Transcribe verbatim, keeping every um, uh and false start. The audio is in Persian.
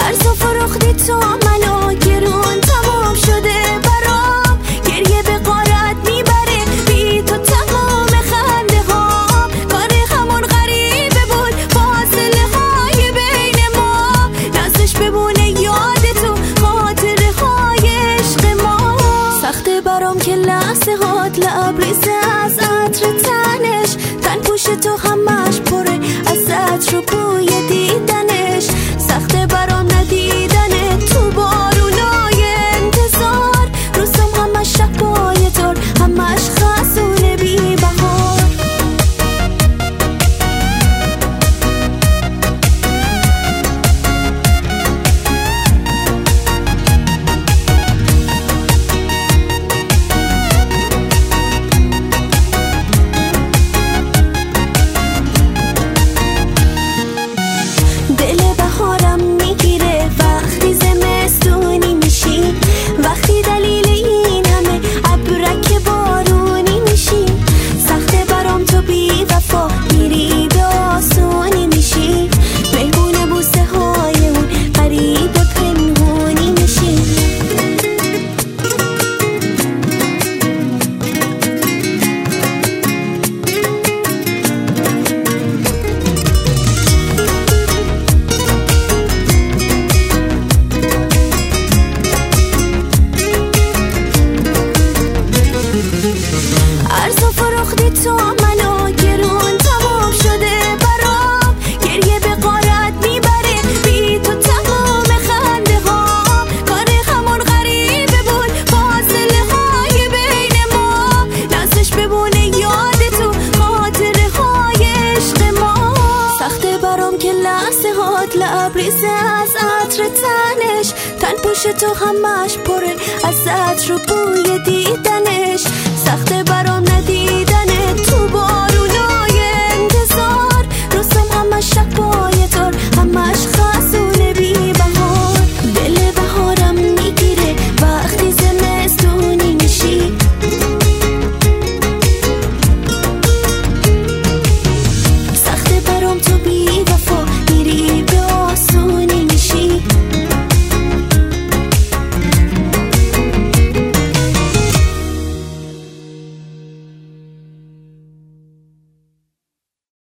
ارز و فروختی تو منو گرون تمام شده برام، گریه به غارت میبره بی تو تمام خنده ها، کار همون غریبه بود فاصله های بین ما، نازش بمونه یاد تو خاطره های عشق ما. سخته برام که لحظه هات لبریزه از عطر تنش، تن پوش تو همش پره از عطر و بوی دیدنش، سخته برام ندیدن تو بارونای انتظار، روزم همش شبای دار همش خزونه بی بهار. دل بهارم میگیره وقتی زمستونی میشی، وقتی دلیل این همه ابرک بارونی میشی، سخته برام تو بی وفا میری به آسونی میشی، مهمون بوسه های اون قریب پنهونی میشی. ارز و فروختی تو منو گرون تمام شده برام، گریه به غارت میبره بی تو تمام خنده ها، کار همون غریبه بود فاصله های بین ما، نازش بمونه یاد تو خاطره های عشق ما. سخته برام که لحظه هات لبریزه از عطر تنش، تن پوش تو همش پره از عطر و بوی دیدنش، سخته برام ندیدن